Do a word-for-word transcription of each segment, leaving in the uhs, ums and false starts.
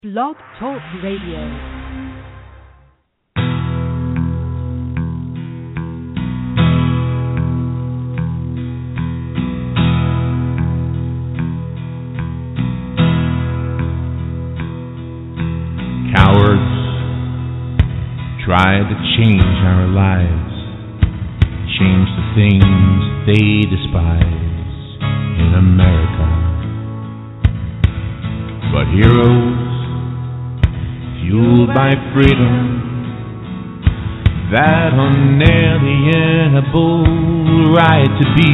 Blog Talk Radio. Cowards try to change our lives, change the things they despise in America. But heroes, fueled by freedom, that unalienable right to be,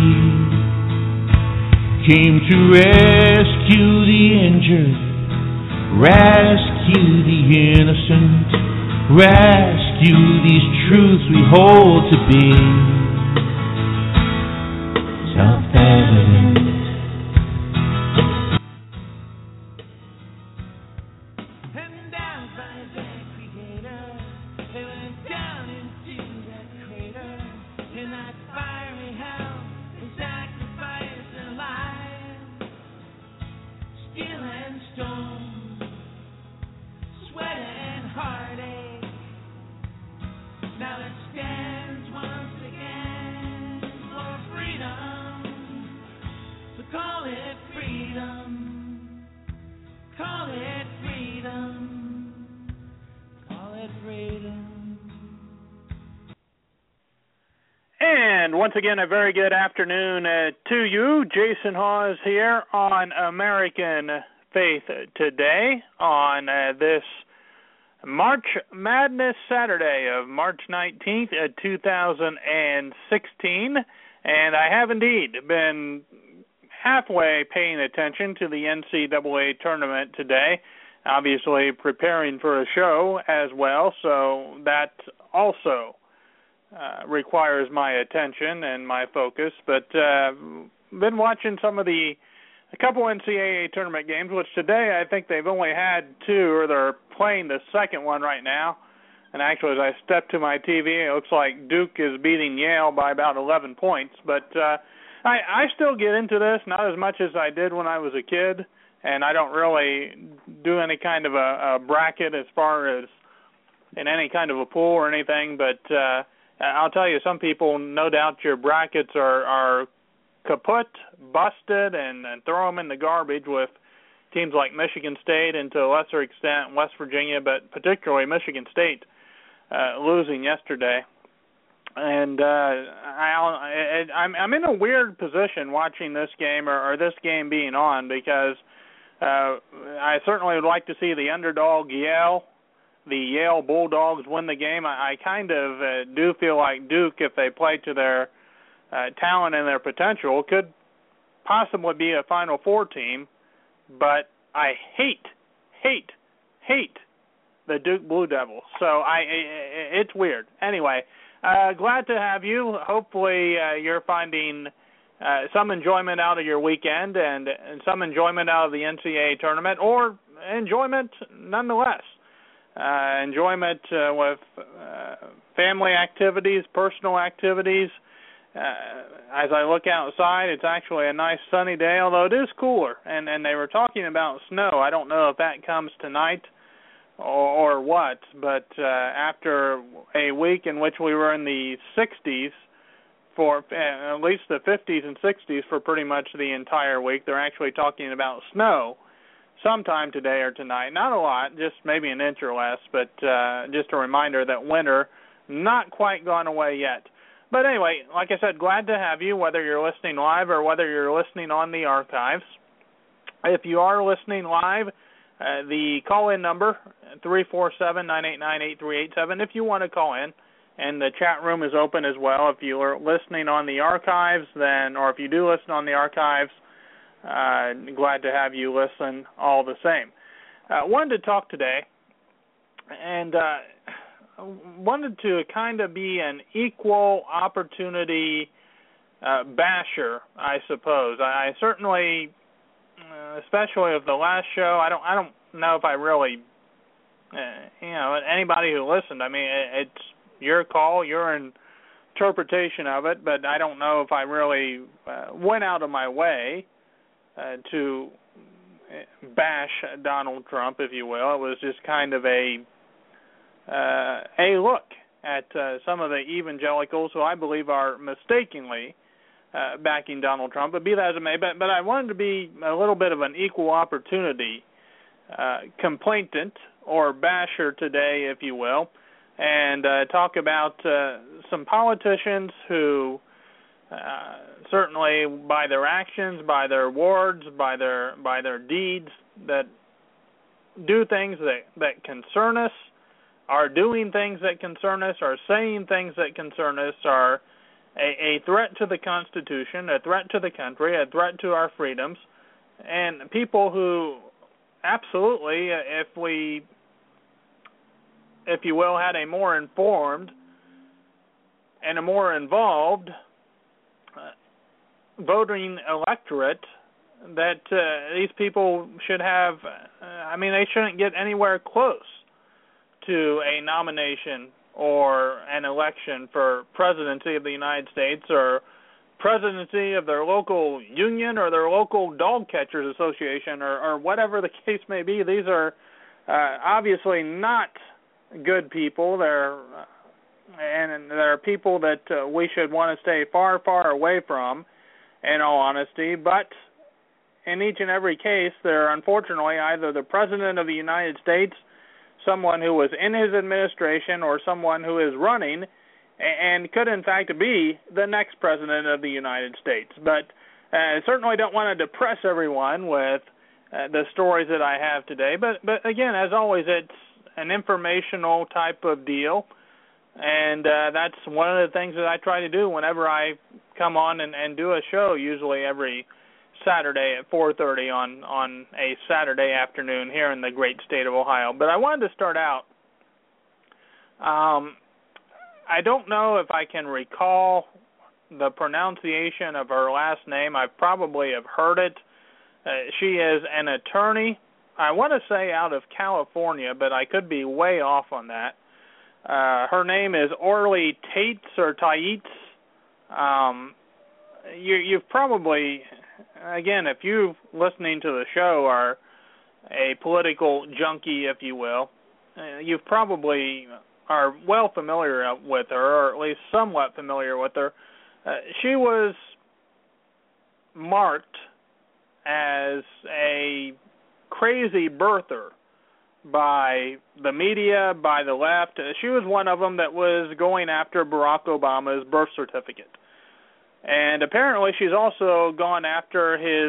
came to rescue the injured, rescue the innocent, rescue these truths we hold to be self-evident. Once again, a very good afternoon uh, to you. Jason Hawes here on American Faith Today on uh, this March Madness Saturday of March nineteenth, uh, two thousand sixteen. And I have indeed been halfway paying attention to the N C double A tournament today, obviously preparing for a show as well, so that also Uh, requires my attention and my focus, but uh, been watching some of the a couple N C double A tournament games, which today I think they've only had two, or they're playing the second one right now. And actually, as I step to my T V, it looks like Duke is beating Yale by about eleven points. But uh, I, I still get into this, not as much as I did when I was a kid, and I don't really do any kind of a, a bracket as far as in any kind of a pool or anything, but uh, I'll tell you, some people, no doubt your brackets are, are kaput, busted, and, and throw them in the garbage with teams like Michigan State and to a lesser extent West Virginia, but particularly Michigan State uh, losing yesterday. And uh, I, I'm, I'm in a weird position watching this game or, or this game being on because uh, I certainly would like to see the underdog Yale, the Yale Bulldogs, win the game. I, I kind of uh, do feel like Duke, if they play to their uh, talent and their potential, could possibly be a Final Four team. But I hate, hate, hate the Duke Blue Devils. So I, it's weird. Anyway, uh, glad to have you. Hopefully uh, you're finding uh, some enjoyment out of your weekend and, and some enjoyment out of the N C double A tournament, or enjoyment nonetheless. Uh, enjoyment uh, with uh, family activities, personal activities. Uh, as I look outside, it's actually a nice sunny day, although it is cooler. And, and they were talking about snow. I don't know if that comes tonight or, or what, but uh, after a week in which we were in the sixties, for uh, at least the fifties and sixties for pretty much the entire week, they're actually talking about snow sometime today or tonight. Not a lot, just maybe an inch or less, but uh, just a reminder that winter not quite gone away yet. But anyway, like I said, glad to have you, whether you're listening live or whether you're listening on the archives. If you are listening live, uh, the call-in number, three four seven, nine eight nine, eight three eight seven, if you want to call in. And the chat room is open as well. If you are listening on the archives, then, or if you do listen on the archives, Uh, glad to have you listen all the same. Uh, wanted to talk today and uh, wanted to kind of be an equal opportunity uh, basher, I suppose. I, I certainly, uh, especially of the last show, I don't, I don't know if I really, uh, you know, anybody who listened. I mean, it, it's your call, your interpretation of it, but I don't know if I really uh, went out of my way Uh, to bash Donald Trump, if you will. It was just kind of a uh, a look at uh, some of the evangelicals who I believe are mistakenly uh, backing Donald Trump. But be that as it may, but, but I wanted to be a little bit of an equal opportunity uh, complainant or basher today, if you will, and uh, talk about uh, some politicians who uh, certainly by their actions, by their words, by their by their deeds, that do things that, that concern us, are doing things that concern us, are saying things that concern us, are a, a threat to the Constitution, a threat to the country, a threat to our freedoms, and people who absolutely, if we, if you will, had a more informed and a more involved uh, voting electorate, that uh, these people should have, uh, I mean, they shouldn't get anywhere close to a nomination or an election for presidency of the United States or presidency of their local union or their local dog catchers association or, or whatever the case may be. These are uh, obviously not good people. They're uh, and they're people that uh, we should want to stay far, far away from, in all honesty. But in each and every case, they're unfortunately either the President of the United States, someone who was in his administration, or someone who is running and could in fact be the next President of the United States. But I uh, certainly don't want to depress everyone with uh, the stories that I have today. But, but again, as always, it's an informational type of deal, and uh, that's one of the things that I try to do whenever I come on and, and do a show, usually every Saturday at four thirty on, on a Saturday afternoon here in the great state of Ohio. But I wanted to start out, um, I don't know if I can recall the pronunciation of her last name. I probably have heard it. Uh, she is an attorney, I want to say out of California, but I could be way off on that. Uh, her name is Orly Tates or Taitz. Um, you, you've probably... Again, if you listening to the show are a political junkie, if you will, uh, you probably are well familiar with her, or at least somewhat familiar with her. Uh, she was marked as a crazy birther by the media, by the left. Uh, she was one of them that was going after Barack Obama's birth certificate. And apparently she's also gone after his,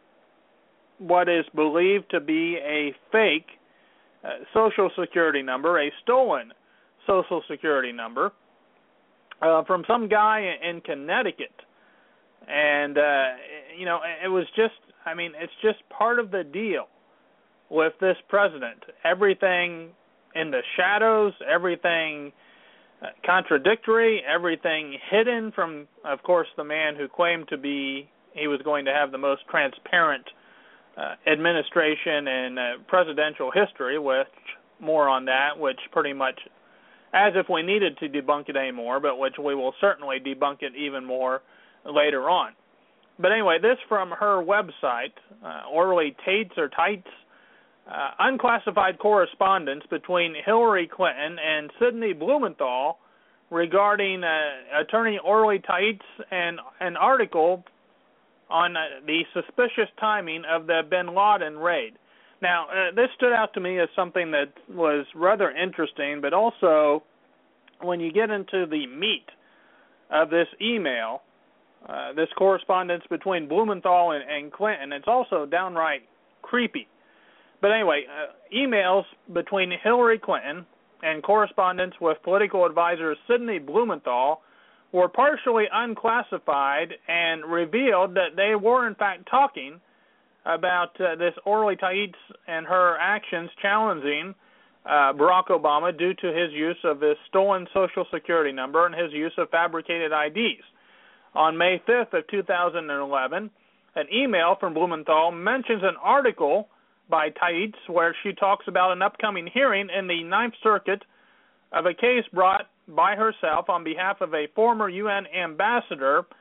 what is believed to be a fake uh, Social Security number, a stolen Social Security number uh, from some guy in Connecticut. And, uh, you know, it was just, I mean, it's just part of the deal with this president. Everything in the shadows, everything Uh, contradictory, everything hidden from, of course, the man who claimed to be, he was going to have the most transparent uh, administration in uh, presidential history, which, more on that, which pretty much, as if we needed to debunk it anymore, but which we will certainly debunk it even more later on. But anyway, this from her website, uh, Orly Tates or Tights, Uh, unclassified correspondence between Hillary Clinton and Sidney Blumenthal regarding uh, attorney Orly Taitz and an article on uh, the suspicious timing of the bin Laden raid. Now, uh, this stood out to me as something that was rather interesting, but also when you get into the meat of this email, uh, this correspondence between Blumenthal and, and Clinton, it's also downright creepy. But anyway, uh, emails between Hillary Clinton and correspondence with political advisor Sidney Blumenthal were partially unclassified and revealed that they were, in fact, talking about uh, this Orly Taitz and her actions challenging uh, Barack Obama due to his use of this stolen Social Security number and his use of fabricated I Ds. On May fifth of two thousand eleven, an email from Blumenthal mentions an article by Taitz where she talks about an upcoming hearing in the Ninth Circuit of a case brought by herself on behalf of a former U N ambassador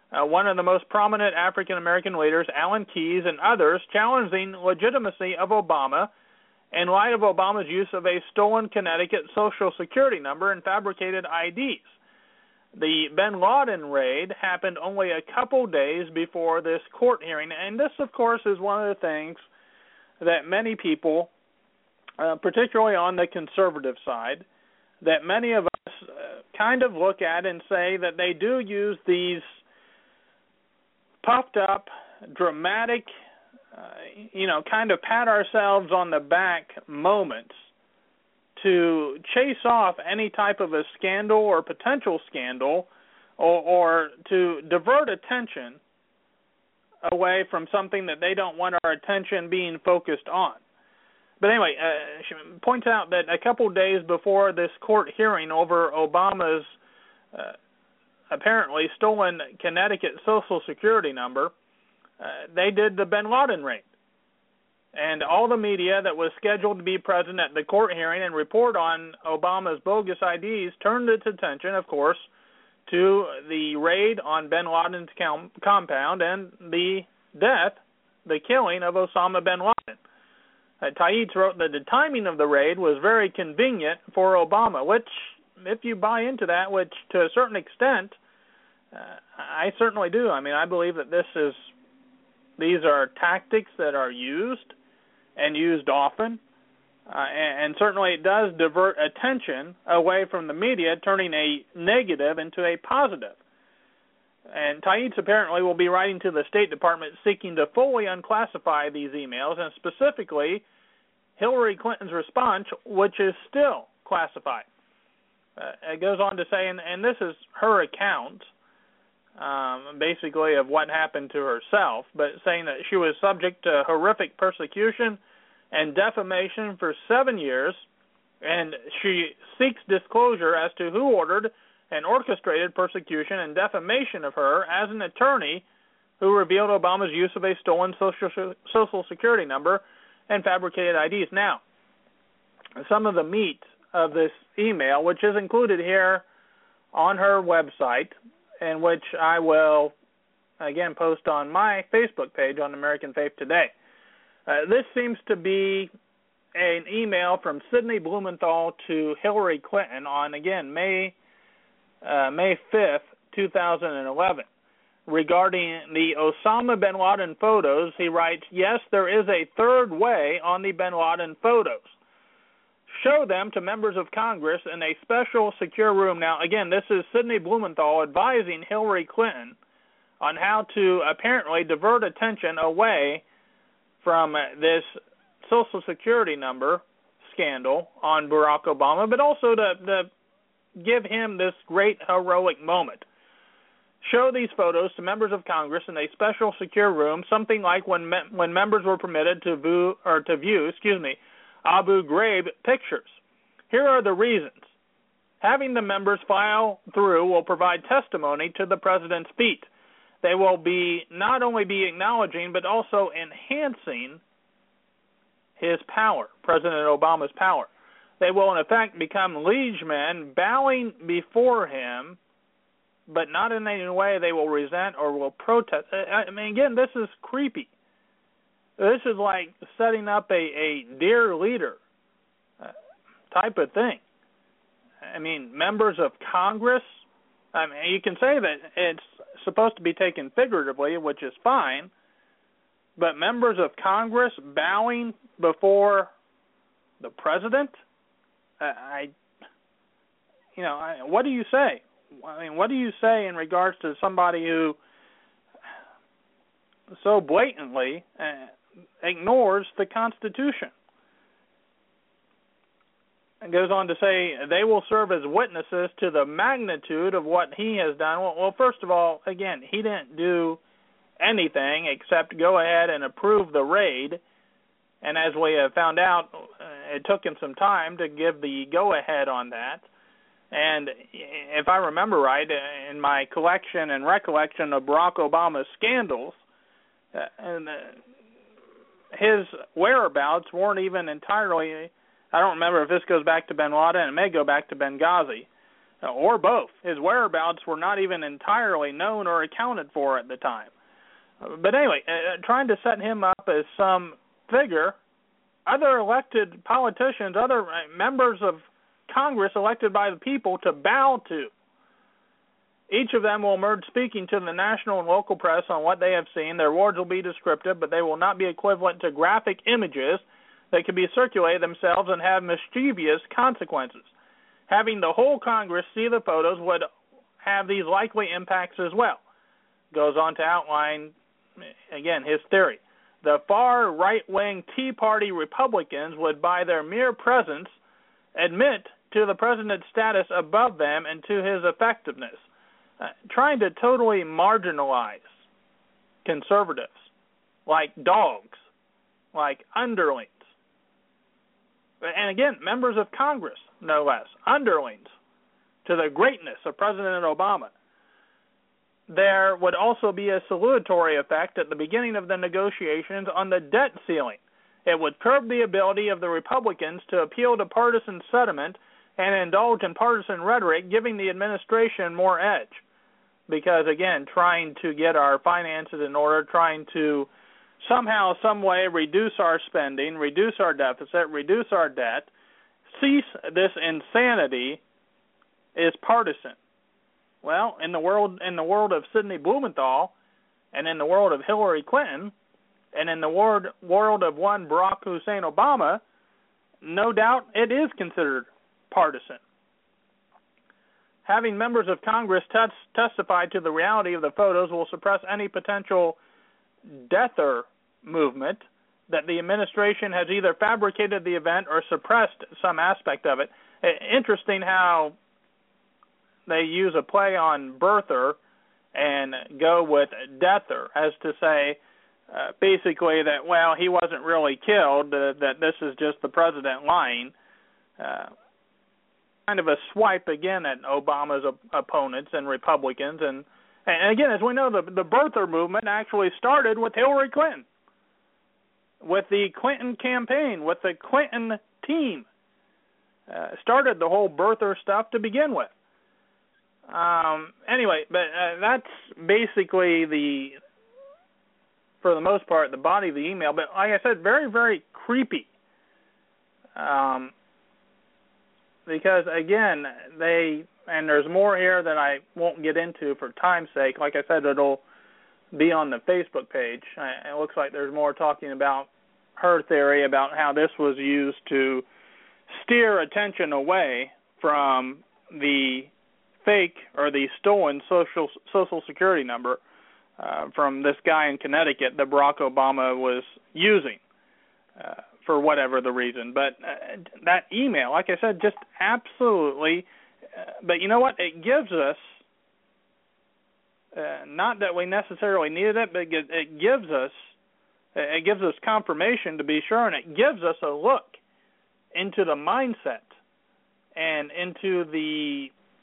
uh, one of the most prominent African-American leaders, Alan Keyes, and others challenging legitimacy of Obama in light of Obama's use of a stolen Connecticut Social Security number and fabricated I Ds. The bin Laden raid happened only a couple days before this court hearing, and this, of course, is one of the things that many people, uh, particularly on the conservative side, that many of us uh, kind of look at and say that they do use these puffed up, dramatic, uh, you know, kind of pat ourselves on the back moments to chase off any type of a scandal or potential scandal, or, or to divert attention away from something that they don't want our attention being focused on. But anyway, uh, she points out that a couple days before this court hearing over Obama's uh, apparently stolen Connecticut Social Security number, uh, they did the bin Laden raid. And all the media that was scheduled to be present at the court hearing and report on Obama's bogus I Ds turned its attention, of course, to the raid on bin Laden's com- compound and the death, the killing of Osama bin Laden. Uh, Taitz wrote that the timing of the raid was very convenient for Obama, which, if you buy into that, which to a certain extent, uh, I certainly do. I mean, I believe that this is, these are tactics that are used and used often, uh, and, and certainly it does divert attention away from the media, turning a negative into a positive. And Taitz apparently will be writing to the State Department seeking to fully unclassify these emails, and specifically Hillary Clinton's response, which is still classified. Uh, it goes on to say, and, and this is her account, um, basically of what happened to herself, but saying that she was subject to horrific persecution and defamation for seven years, and she seeks disclosure as to who ordered and orchestrated persecution and defamation of her as an attorney who revealed Obama's use of a stolen social social security number and fabricated I Ds. Now, some of the meat of this email, which is included here on her website, and which I will, again, post on my Facebook page on American Faith Today. Uh, this seems to be an email from Sidney Blumenthal to Hillary Clinton on, again, May uh, May fifth, two thousand eleven. Regarding the Osama bin Laden photos, he writes, yes, there is a third way on the bin Laden photos. Show them to members of Congress in a special secure room. Now, again, this is Sidney Blumenthal advising Hillary Clinton on how to apparently divert attention away from this Social Security number scandal on Barack Obama, but also to, to give him this great heroic moment. Show these photos to members of Congress in a special secure room, something like when me- when members were permitted to view or to view, excuse me, Abu Ghraib pictures. Here are the reasons. Having the members file through will provide testimony to the president's feat. They will be not only be acknowledging but also enhancing his power, President Obama's power. They will, in effect, become liegemen bowing before him, but not in any way they will resent or will protest. I mean, again, this is creepy. This is like setting up a, a dear leader uh, type of thing. I mean, members of Congress, I mean, you can say that it's supposed to be taken figuratively, which is fine, but members of Congress bowing before the president, uh, I, you know, I, what do you say? I mean, what do you say in regards to somebody who so blatantly uh, ignores the Constitution? It goes on to say they will serve as witnesses to the magnitude of what he has done. Well, well, first of all, again, he didn't do anything except go ahead and approve the raid. And as we have found out, it took him some time to give the go-ahead on that. And if I remember right, in my collection and recollection of Barack Obama's scandals, uh, and, uh, his whereabouts weren't even entirely, I don't remember if this goes back to bin Laden, it may go back to Benghazi, or both. His whereabouts were not even entirely known or accounted for at the time. But anyway, uh, trying to set him up as some figure, other elected politicians, other members of Congress elected by the people to bow to. Each of them will emerge speaking to the national and local press on what they have seen. Their words will be descriptive, but they will not be equivalent to graphic images that can be circulated themselves and have mischievous consequences. Having the whole Congress see the photos would have these likely impacts as well. Goes on to outline, again, his theory. The far right-wing Tea Party Republicans would, by their mere presence, admit to the president's status above them and to his effectiveness, uh, trying to totally marginalize conservatives like dogs, like underlings. And again, members of Congress, no less, underlings to the greatness of President Obama. There would also be a salutary effect at the beginning of the negotiations on the debt ceiling. It would curb the ability of the Republicans to appeal to partisan sentiment and indulge in partisan rhetoric, giving the administration more edge. Because, again, trying to get our finances in order, trying to somehow, some way reduce our spending, reduce our deficit, reduce our debt, cease this insanity is partisan. Well, in the world in the world of Sidney Blumenthal, and in the world of Hillary Clinton, and in the world world of one Barack Hussein Obama, no doubt it is considered partisan. Having members of Congress tes- testify to the reality of the photos will suppress any potential deather movement that the administration has either fabricated the event or suppressed some aspect of it. Interesting how they use a play on birther and go with deather as to say uh, basically that, well, he wasn't really killed, uh, that this is just the president lying. Uh, kind of a swipe again at Obama's op- opponents and Republicans. And, and again, as we know, the, the birther movement actually started with Hillary Clinton, with the Clinton campaign, with the Clinton team. Uh, started the whole birther stuff to begin with. Um, anyway, but uh, that's basically the, for the most part, the body of the email. But like I said, very, very creepy. Um, because, again, they, and there's more here that I won't get into for time's sake. Like I said, it'll be on the Facebook page. It looks like there's more talking about her theory about how this was used to steer attention away from the fake or the stolen social social security number uh, from this guy in Connecticut that Barack Obama was using uh, for whatever the reason. But uh, that email, like I said, just absolutely. Uh, but you know what? It gives us uh, not that we necessarily needed it, but it, it gives us it gives us confirmation to be sure, and it gives us a look into the mindset and into the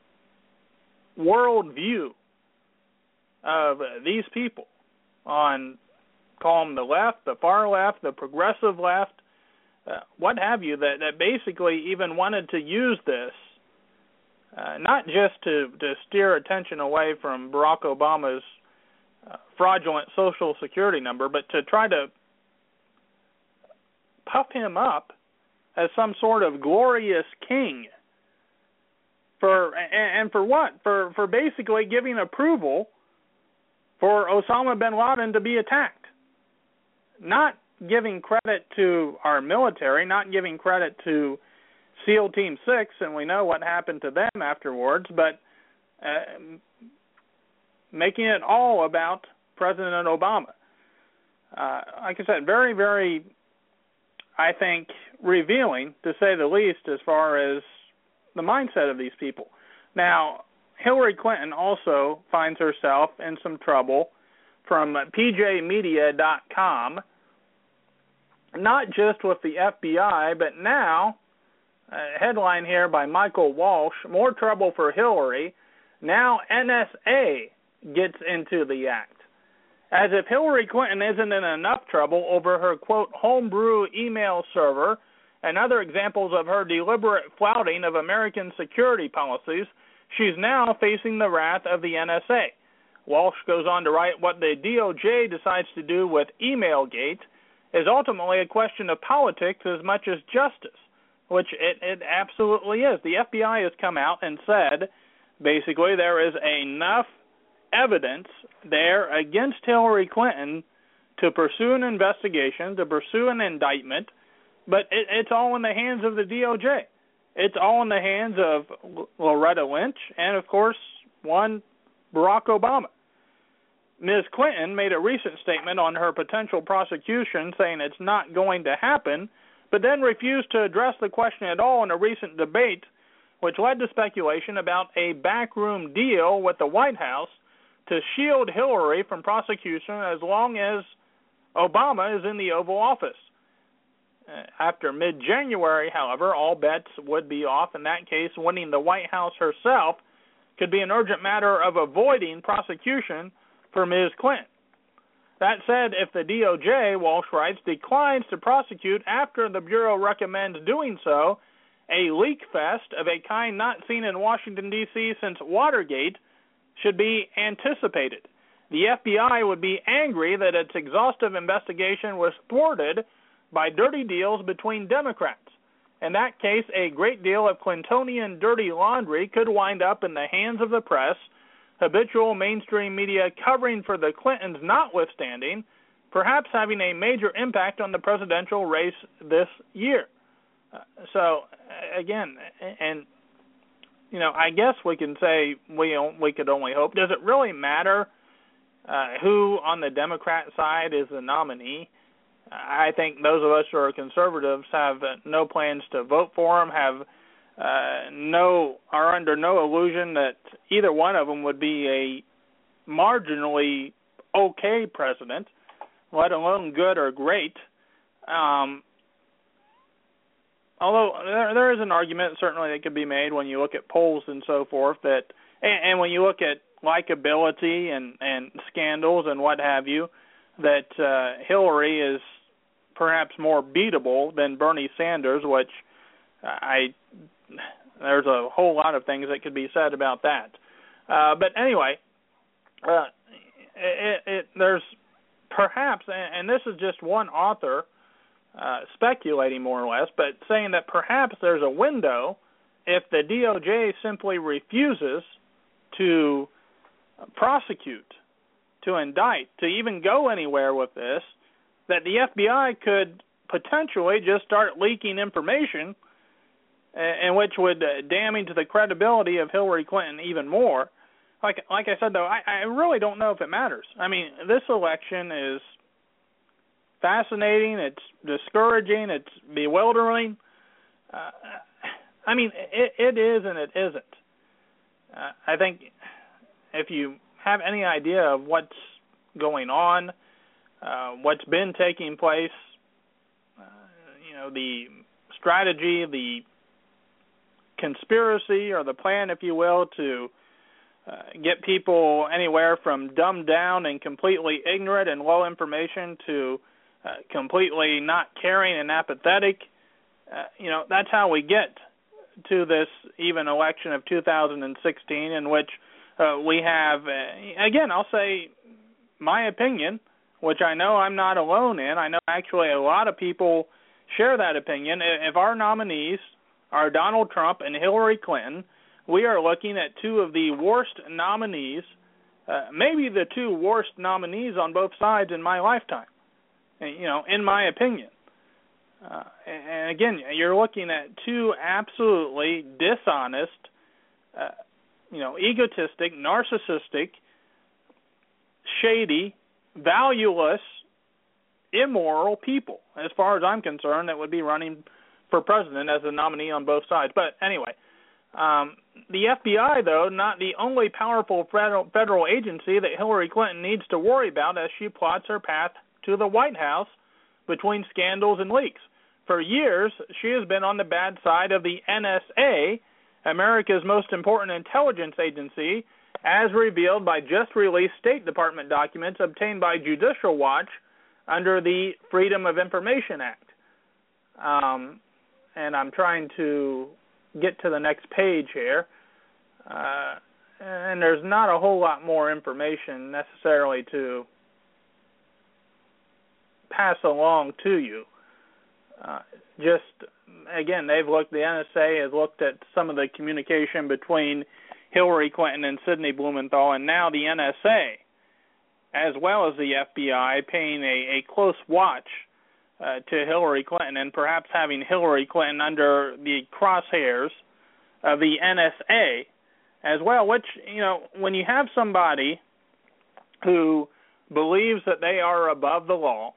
world view of these people on, call them the left, the far left, the progressive left, uh, what have you, that, that basically even wanted to use this uh, not just to, to steer attention away from Barack Obama's uh, fraudulent Social Security number, but to try to puff him up as some sort of glorious king. For and, and for what? For for basically giving approval for Osama bin Laden to be attacked. Not giving credit to our military, not giving credit to SEAL Team six, and we know what happened to them afterwards, but uh, making it all about President Obama. Uh, like I said, very, very, I think, revealing, to say the least, as far as the mindset of these people. Now, Hillary Clinton also finds herself in some trouble from P J media dot com, not just with the F B I, but now, a headline here by Michael Walsh, more trouble for Hillary. Now N S A gets into the act. As if Hillary Clinton isn't in enough trouble over her, quote, homebrew email server and other examples of her deliberate flouting of American security policies, she's now facing the wrath of the N S A. Walsh goes on to write, what the D O J decides to do with Emailgate is ultimately a question of politics as much as justice, which it, it absolutely is. The F B I has come out and said, basically, there is enough evidence there against Hillary Clinton to pursue an investigation, to pursue an indictment, but it, it's all in the hands of the D O J. It's all in the hands of Loretta Lynch and, of course, one Barack Obama. Miz Clinton made a recent statement on her potential prosecution saying it's not going to happen, but then refused to address the question at all in a recent debate, which led to speculation about a backroom deal with the White House to shield Hillary from prosecution as long as Obama is in the Oval Office. After mid-January, however, all bets would be off. In that case, winning the White House herself could be an urgent matter of avoiding prosecution for Miz Clinton. That said, if the D O J, Walsh writes, declines to prosecute after the Bureau recommends doing so, a leak fest of a kind not seen in Washington, D C since Watergate should be anticipated. The F B I would be angry that its exhaustive investigation was thwarted by dirty deals between Democrats. In that case, a great deal of Clintonian dirty laundry could wind up in the hands of the press, habitual mainstream media covering for the Clintons notwithstanding, perhaps having a major impact on the presidential race this year. Uh, so, again, and, you know, I guess we can say we we could only hope. Does it really matter uh, who on the Democrat side is the nominee? I think those of us who are conservatives have uh, no plans to vote for him, have uh, no are under no illusion that either one of them would be a marginally okay president, let alone good or great. Um, although there, there is an argument certainly that could be made when you look at polls and so forth that, and, and when you look at likability and, and scandals and what have you, that uh, Hillary is perhaps more beatable than Bernie Sanders, which I there's a whole lot of things that could be said about that. Uh, but anyway, uh, it, it, there's perhaps, and this is just one author uh, speculating more or less, but saying that perhaps there's a window if the D O J simply refuses to prosecute, to indict, to even go anywhere with this, that the F B I could potentially just start leaking information, and which would uh, damage the credibility of Hillary Clinton even more. Like like I said, though, I, I really don't know if it matters. I mean, this election is fascinating, it's discouraging, it's bewildering. Uh, I mean, it, it is and it isn't. Uh, I think if you have any idea of what's going on, uh, what's been taking place, uh, you know, the strategy, the conspiracy or the plan, if you will, to uh, get people anywhere from dumbed down and completely ignorant and low information to uh, completely not caring and apathetic, uh, you know, that's how we get to this even election of two thousand sixteen in which uh, we have, uh, again, I'll say my opinion, which I know I'm not alone in. I know actually a lot of people share that opinion. If our nominees are Donald Trump and Hillary Clinton, we are looking at two of the worst nominees, uh, maybe the two worst nominees on both sides in my lifetime, you know, in my opinion. Uh, and again, you're looking at two absolutely dishonest, uh, you know, egotistic, narcissistic, shady, valueless, immoral people, as far as I'm concerned, that would be running for president as a nominee on both sides. But anyway, um, the F B I, though, not the only powerful federal, federal agency that Hillary Clinton needs to worry about as she plots her path to the White House between scandals and leaks. For years, she has been on the bad side of the N S A, America's most important intelligence agency, as revealed by just-released State Department documents obtained by Judicial Watch under the Freedom of Information Act. Um, and I'm trying to get to the next page here. uh, and there's not a whole lot more information necessarily to pass along to you. Uh, just, again, they've looked, the N S A has looked at some of the communication between Hillary Clinton and Sidney Blumenthal, and now the N S A, as well as the F B I, paying a, a close watch uh, to Hillary Clinton, and perhaps having Hillary Clinton under the crosshairs of the N S A as well, which, you know, when you have somebody who believes that they are above the law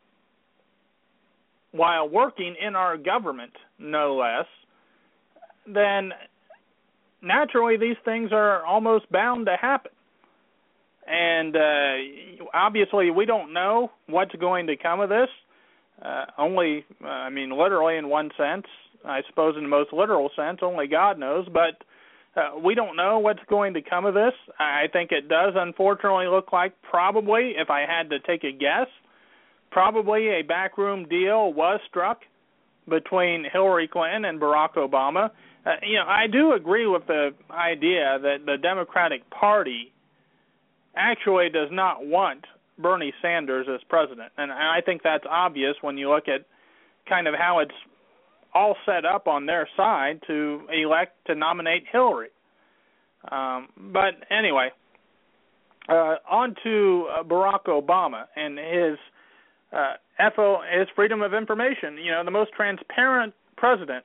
while working in our government, no less, then naturally these things are almost bound to happen. And uh, obviously we don't know what's going to come of this. Uh, only, uh, I mean, literally in one sense, I suppose in the most literal sense, only God knows. But uh, we don't know what's going to come of this. I think it does unfortunately look like probably, if I had to take a guess, probably a backroom deal was struck between Hillary Clinton and Barack Obama. Uh, you know, I do agree with the idea that the Democratic Party actually does not want Bernie Sanders as president. And I think that's obvious when you look at kind of how it's all set up on their side to elect, to nominate Hillary. Um, but anyway, uh, on to uh, Barack Obama and his uh, F O, his freedom of information. You know, the most transparent president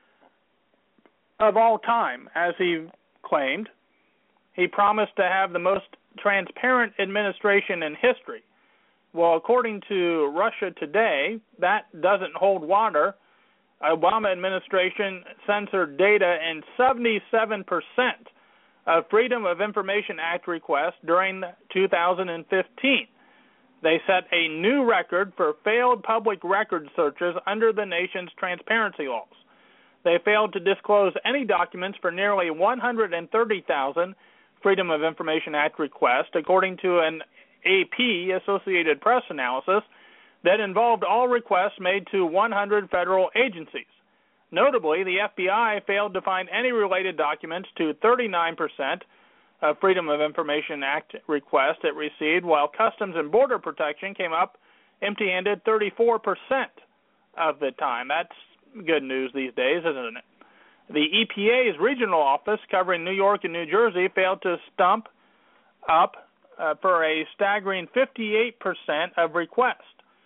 of all time, as he claimed. He promised to have the most transparent administration in history. Well, according to Russia Today, that doesn't hold water. Obama administration censored data in seventy-seven percent of Freedom of Information Act requests during two thousand fifteen. They set a new record for failed public record searches under the nation's transparency laws. They failed to disclose any documents for nearly one hundred thirty thousand Freedom of Information Act requests, according to an A P Associated Press analysis that involved all requests made to one hundred federal agencies. Notably, the F B I failed to find any related documents to thirty-nine percent of Freedom of Information Act requests it received, while Customs and Border Protection came up empty-handed thirty-four percent of the time. That's good news these days, isn't it? The E P A's regional office covering New York and New Jersey failed to stump up uh, for a staggering fifty-eight percent of requests.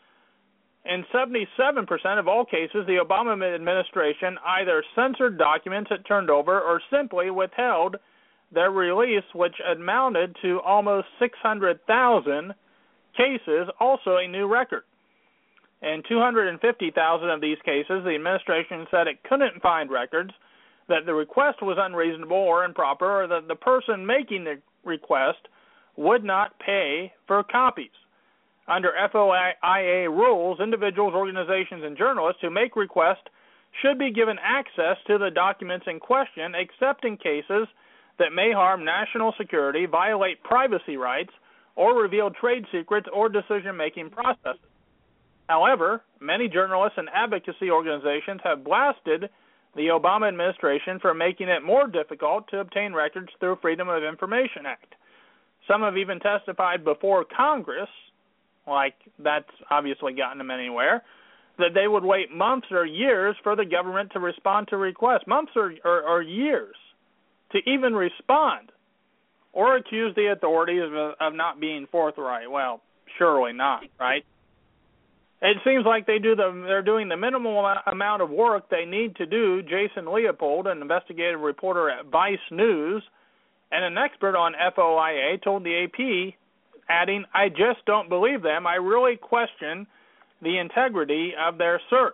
In seventy-seven percent of all cases, the Obama administration either censored documents it turned over or simply withheld their release, which amounted to almost six hundred thousand cases, also a new record. In two hundred fifty thousand of these cases, the administration said it couldn't find records, that the request was unreasonable or improper, or that the person making the request would not pay for copies. Under F O I A rules, individuals, organizations, and journalists who make requests should be given access to the documents in question, except in cases that may harm national security, violate privacy rights, or reveal trade secrets or decision-making processes. However, many journalists and advocacy organizations have blasted the Obama administration for making it more difficult to obtain records through Freedom of Information Act. Some have even testified before Congress, like that's obviously gotten them anywhere, that they would wait months or years for the government to respond to requests, months or, or, or years to even respond, or accuse the authorities of, of not being forthright. Well, surely not, right? It seems like they do the, they're doing the minimal amount of work they need to do. Jason Leopold, an investigative reporter at Vice News and an expert on F O I A, told the A P, adding, "I just don't believe them. I really question the integrity of their search."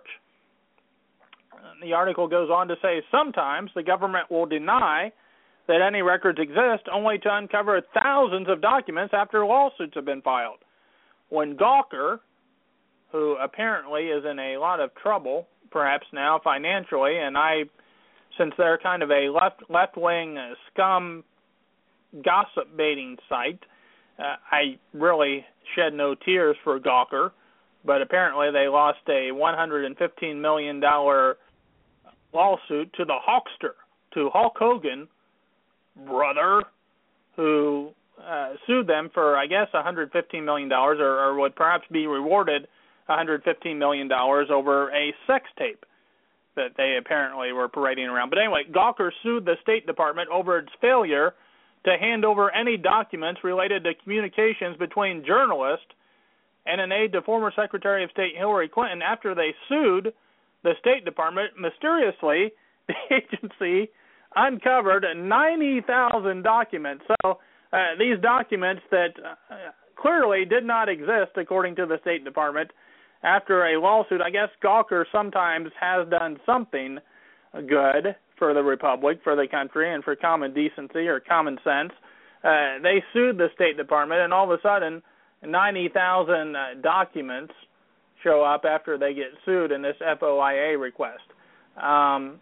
The article goes on to say, sometimes the government will deny that any records exist only to uncover thousands of documents after lawsuits have been filed. When Gawker, who apparently is in a lot of trouble, perhaps now financially, and I, since they're kind of a left, left-wing scum gossip baiting site, uh, I really shed no tears for Gawker, but apparently they lost a one hundred fifteen million dollars lawsuit to the Hulkster, to Hulk Hogan, brother, who uh, sued them for, I guess, one hundred fifteen million dollars, or, or would perhaps be rewarded one hundred fifteen million dollars over a sex tape that they apparently were parading around. But anyway, Gawker sued the State Department over its failure to hand over any documents related to communications between journalists and an aide to former Secretary of State Hillary Clinton. After they sued the State Department, mysteriously, the agency uncovered ninety thousand documents. So uh, these documents that uh, clearly did not exist, according to the State Department, after a lawsuit. I guess Gawker sometimes has done something good for the Republic, for the country, and for common decency or common sense. Uh, they sued the State Department, and all of a sudden, ninety thousand uh, documents show up after they get sued in this F O I A request. Um,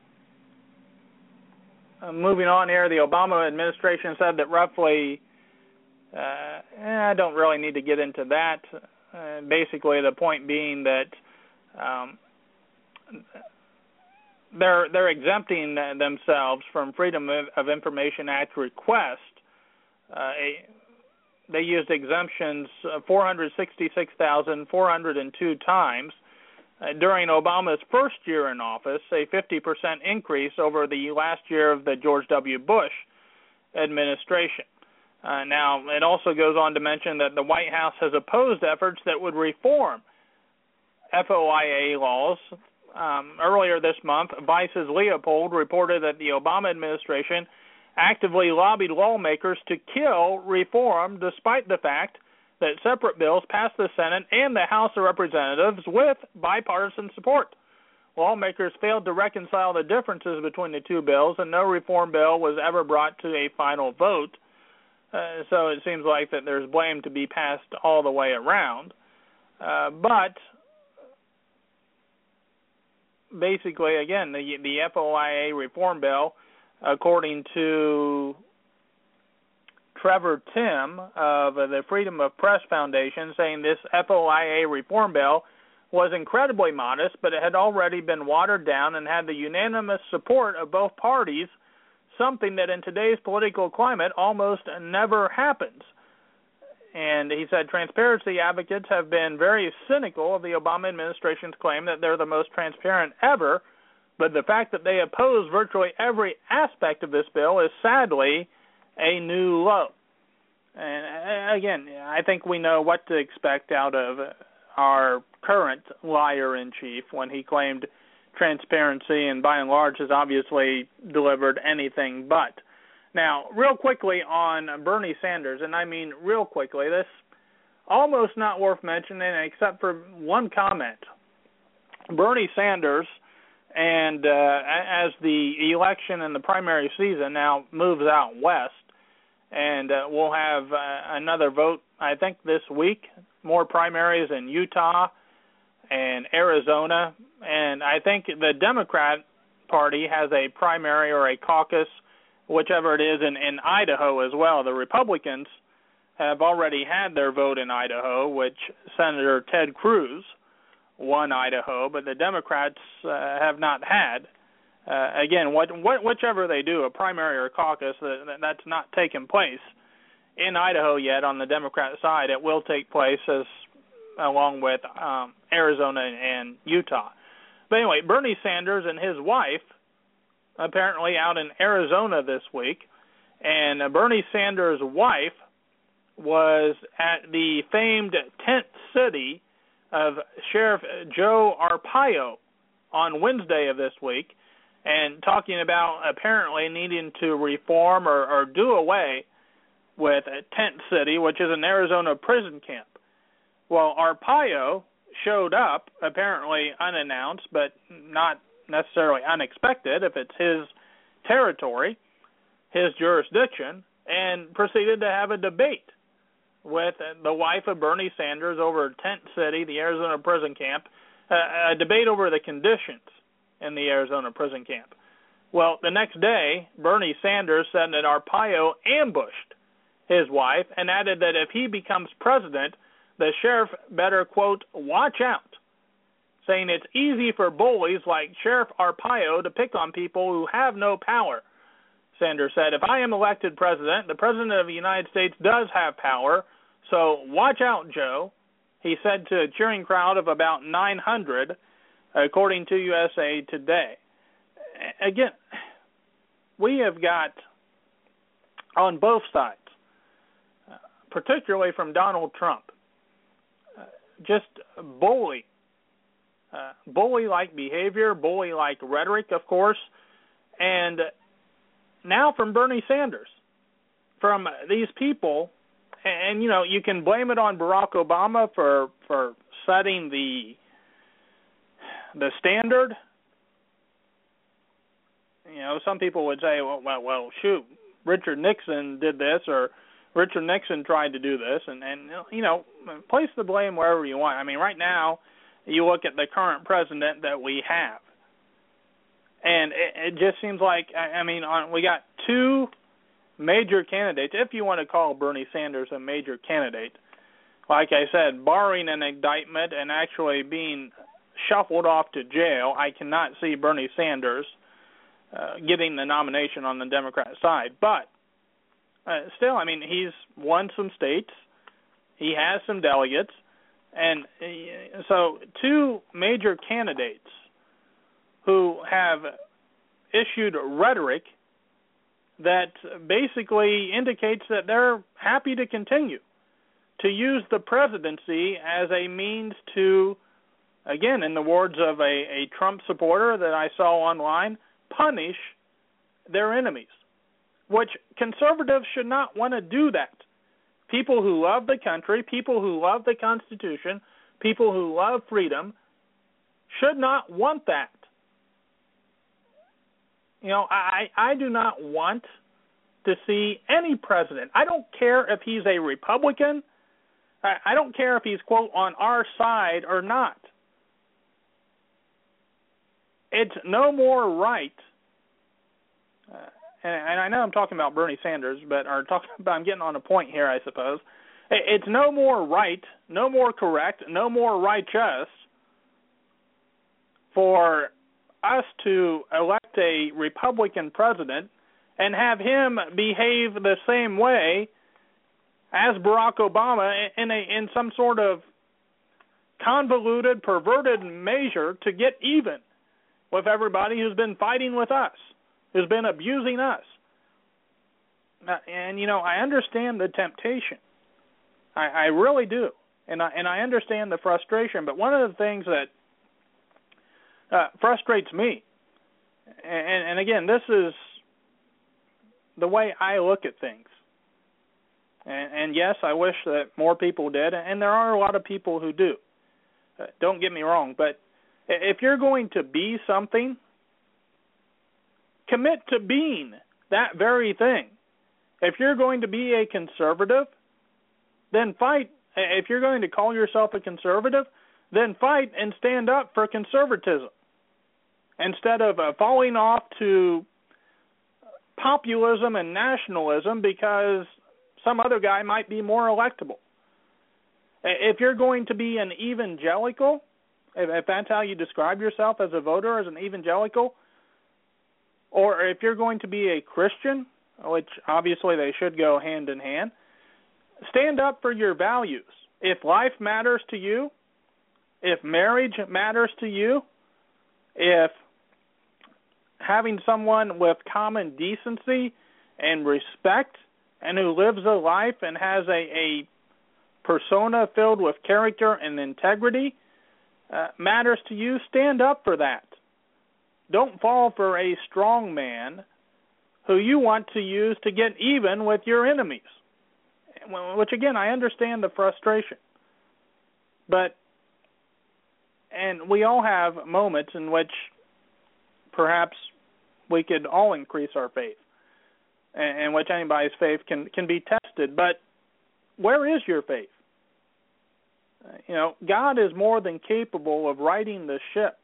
uh, moving on here, the Obama administration said that roughly, uh, I don't really need to get into that. Uh, basically, the point being that um, they're they're exempting themselves from Freedom of Information Act request. Uh, a, they used exemptions four hundred sixty-six thousand four hundred two times uh, during Obama's first year in office, a fifty percent increase over the last year of the George W. Bush administration. Uh, now, it also goes on to mention that the White House has opposed efforts that would reform F O I A laws. Um, earlier this month, Vice's Leopold reported that the Obama administration actively lobbied lawmakers to kill reform, despite the fact that separate bills passed the Senate and the House of Representatives with bipartisan support. Lawmakers failed to reconcile the differences between the two bills, and no reform bill was ever brought to a final vote. Uh, so it seems like that there's blame to be passed all the way around. Uh, but basically, again, the, the F O I A reform bill, according to Trevor Timm of the Freedom of Press Foundation, saying this F O I A reform bill was incredibly modest, but it had already been watered down and had the unanimous support of both parties, something that in today's political climate almost never happens. And he said transparency advocates have been very cynical of the Obama administration's claim that they're the most transparent ever, but the fact that they oppose virtually every aspect of this bill is sadly a new low. And again, I think we know what to expect out of our current liar-in-chief when he claimed transparency and by and large has obviously delivered anything but. Now, real quickly on Bernie Sanders, and I mean real quickly, this almost not worth mentioning except for one comment. Bernie Sanders, and uh, as the election and the primary season now moves out west, and uh, we'll have uh, another vote, I think, this week, more primaries in Utah and Arizona, and I think the Democrat Party has a primary or a caucus, whichever it is, in, in Idaho as well. The Republicans have already had their vote in Idaho, which Senator Ted Cruz won Idaho, but the Democrats uh, have not had. Uh, again, what, what, whichever they do, a primary or a caucus, that, that's not taken place in Idaho yet on the Democrat side. It will take place as along with um, Arizona and Utah. But anyway, Bernie Sanders and his wife apparently out in Arizona this week, and uh, Bernie Sanders' wife was at the famed tent city of Sheriff Joe Arpaio on Wednesday of this week, and talking about apparently needing to reform or, or do away with Tent City, which is an Arizona prison camp. Well, Arpaio showed up, apparently unannounced, but not necessarily unexpected if it's his territory, his jurisdiction, and proceeded to have a debate with the wife of Bernie Sanders over Tent City, the Arizona prison camp, uh, a debate over the conditions in the Arizona prison camp. Well, the next day, Bernie Sanders said that Arpaio ambushed his wife and added that if he becomes president, the sheriff better, quote, watch out, saying it's easy for bullies like Sheriff Arpaio to pick on people who have no power. Sanders said, if I am elected president, the president of the United States does have power, so watch out, Joe, he said to a cheering crowd of about nine hundred, according to U S A Today. Again, we have got, on both sides, uh, particularly from Donald Trump, uh, just bully, uh, bully-like behavior, bully-like rhetoric, of course, and now from Bernie Sanders, from these people, and, you know, you can blame it on Barack Obama for for setting the the standard. You know, some people would say, well, well, well, shoot, Richard Nixon did this, or Richard Nixon tried to do this, and, and, you know, place the blame wherever you want. I mean, right now, you look at the current president that we have, and it, it just seems like, I mean, on, we got two major candidates, if you want to call Bernie Sanders a major candidate. Like I said, barring an indictment and actually being shuffled off to jail, I cannot see Bernie Sanders uh, getting the nomination on the Democrat side. But uh, still, I mean, he's won some states. He has some delegates. And uh, so two major candidates who have issued rhetoric that basically indicates that they're happy to continue to use the presidency as a means to, again, in the words of a, a Trump supporter that I saw online, punish their enemies, which conservatives should not want to do that. People who love the country, people who love the Constitution, people who love freedom should not want that. You know, I, I do not want to see any president. I don't care if he's a Republican. I, I don't care if he's, quote, on our side or not. It's no more right, uh, and, and I know I'm talking about Bernie Sanders, but or talking about, I'm getting on a point here, I suppose. It's no more right, no more correct, no more righteous for us to elect a Republican president and have him behave the same way as Barack Obama in a in some sort of convoluted, perverted measure to get even with everybody who's been fighting with us, who's been abusing us. And, you know, I understand the temptation. I, I really do. And I, and I understand the frustration. But one of the things that Uh, frustrates me. And, and again, this is the way I look at things. And, and yes, I wish that more people did, and there are a lot of people who do. Uh, don't get me wrong, but if you're going to be something, commit to being that very thing. If you're going to be a conservative, then fight. If you're going to call yourself a conservative, then fight and stand up for conservatism, instead of uh, falling off to populism and nationalism because some other guy might be more electable. If you're going to be an evangelical, if, if that's how you describe yourself as a voter, as an evangelical, or if you're going to be a Christian, which obviously they should go hand in hand, stand up for your values. If life matters to you, if marriage matters to you, if having someone with common decency and respect and who lives a life and has a, a persona filled with character and integrity uh, matters to you, stand up for that. Don't fall for a strong man who you want to use to get even with your enemies, which, again, I understand the frustration. But, and we all have moments in which perhaps we could all increase our faith, in which anybody's faith can, can be tested. But where is your faith? Uh, you know, God is more than capable of righting the ship,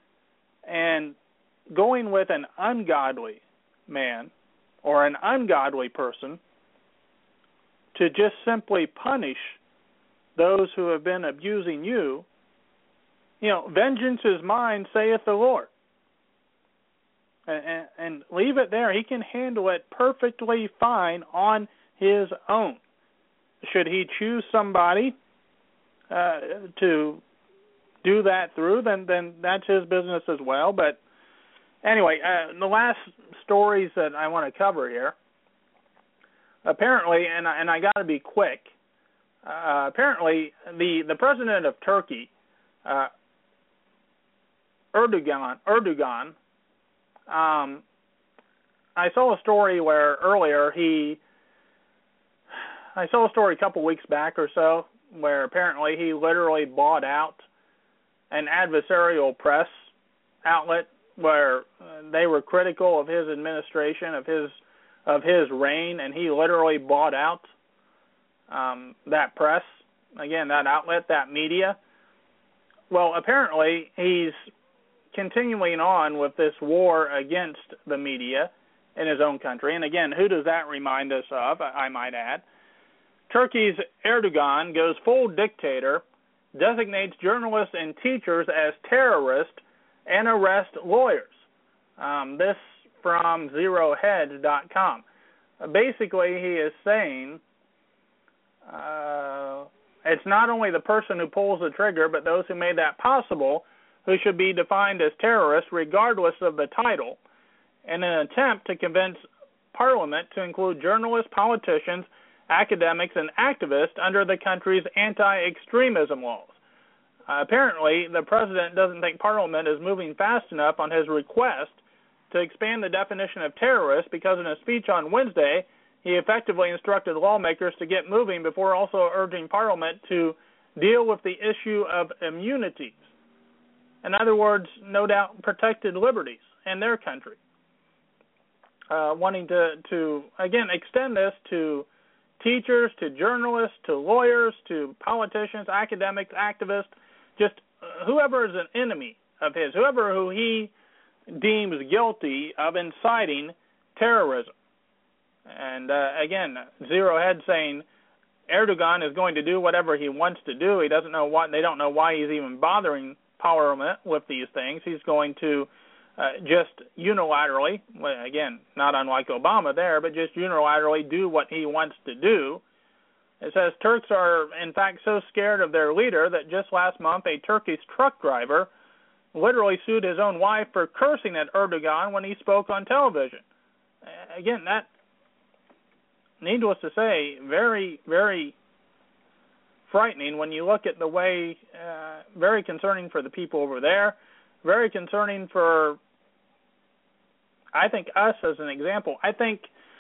and going with an ungodly man or an ungodly person to just simply punish those who have been abusing you. You know, vengeance is mine, saith the Lord. and, and leave it there. He can handle it perfectly fine on his own. Should he choose somebody uh, to do that through, then then that's his business as well. But anyway, uh, the last stories that I want to cover here, apparently, and, and I got to be quick, uh, apparently the, the president of Turkey, uh, Erdogan, Erdogan, um, I saw a story where earlier he, I saw a story a couple weeks back or so where apparently he literally bought out an adversarial press outlet where uh, they were critical of his administration, of his of his reign, and he literally bought out um, that press, again, that outlet, that media. Well, apparently he's continuing on with this war against the media in his own country. And again, who does that remind us of, I might add? Turkey's Erdogan goes full dictator, designates journalists and teachers as terrorists, and arrests lawyers. Um, this from zero hedge dot com. Uh, basically, he is saying uh, it's not only the person who pulls the trigger, but those who made that possible, who should be defined as terrorists regardless of the title, in an attempt to convince Parliament to include journalists, politicians, academics, and activists under the country's anti-extremism laws. Uh, apparently, the president doesn't think Parliament is moving fast enough on his request to expand the definition of terrorist because in a speech on Wednesday, he effectively instructed lawmakers to get moving before also urging Parliament to deal with the issue of immunities. In other words, no doubt protected liberties in their country. Uh, wanting to, to, again, extend this to teachers, to journalists, to lawyers, to politicians, academics, activists, just whoever is an enemy of his, whoever who he deems guilty of inciting terrorism. And uh, again, Zero Head saying Erdogan is going to do whatever he wants to do. He doesn't know what, they don't know why he's even bothering Parliament with these things. He's going to uh, just unilaterally, well, again, not unlike Obama there, but just unilaterally do what he wants to do. It says Turks are, in fact, so scared of their leader that just last month a Turkish truck driver literally sued his own wife for cursing at Erdogan when he spoke on television. Again, that, needless to say, very, very frightening when you look at the way, uh, very concerning for the people over there, very concerning for, I think, us as an example. I think,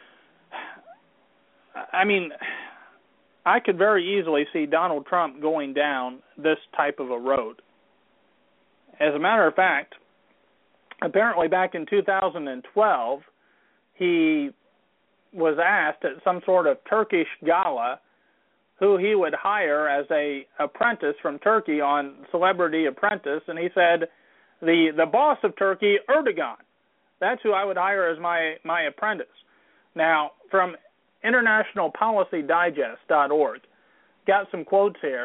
I mean, I could very easily see Donald Trump going down this type of a road. As a matter of fact, apparently back in two thousand twelve, he was asked at some sort of Turkish gala who he would hire as a apprentice from Turkey on Celebrity Apprentice, and he said, the, the boss of Turkey, Erdogan, that's who I would hire as my, my apprentice. Now, from international policy digest dot org, got some quotes here.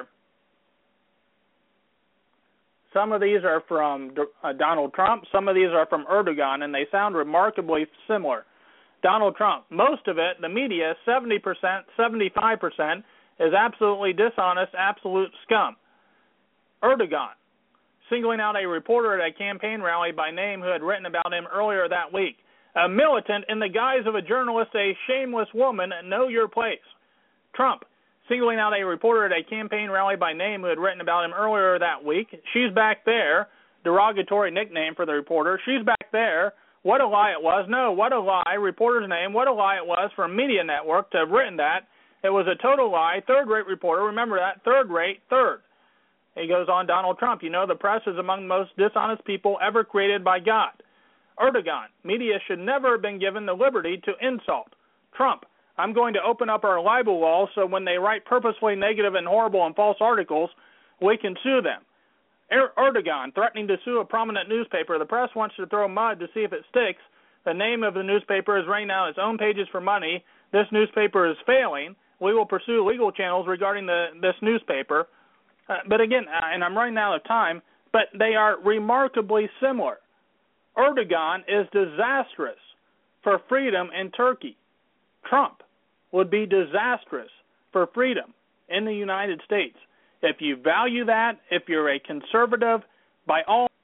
Some of these are from uh, Donald Trump, some of these are from Erdogan, and they sound remarkably similar. Donald Trump, most of it, the media, seventy percent, seventy-five percent, is absolutely dishonest, absolute scum. Erdogan, singling out a reporter at a campaign rally by name who had written about him earlier that week. A militant in the guise of a journalist, a shameless woman, know your place. Trump, singling out a reporter at a campaign rally by name who had written about him earlier that week. She's back there, derogatory nickname for the reporter. She's back there. What a lie it was. No, what a lie. Reporter's name. What a lie it was for a media network to have written that. It was a total lie. Third-rate reporter. Remember that. Third-rate. Third. He goes on, Donald Trump. You know, the press is among the most dishonest people ever created by God. Erdogan. Media should never have been given the liberty to insult. Trump. I'm going to open up our libel laws so when they write purposefully negative and horrible and false articles, we can sue them. Er- Erdogan, threatening to sue a prominent newspaper. The press wants to throw mud to see if it sticks. The name of the newspaper is raining out its own pages for money. This newspaper is failing. We will pursue legal channels regarding the, this newspaper. Uh, but again, uh, and I'm running out of time, but they are remarkably similar. Erdogan is disastrous for freedom in Turkey. Trump would be disastrous for freedom in the United States. If you value that, if you're a conservative, by all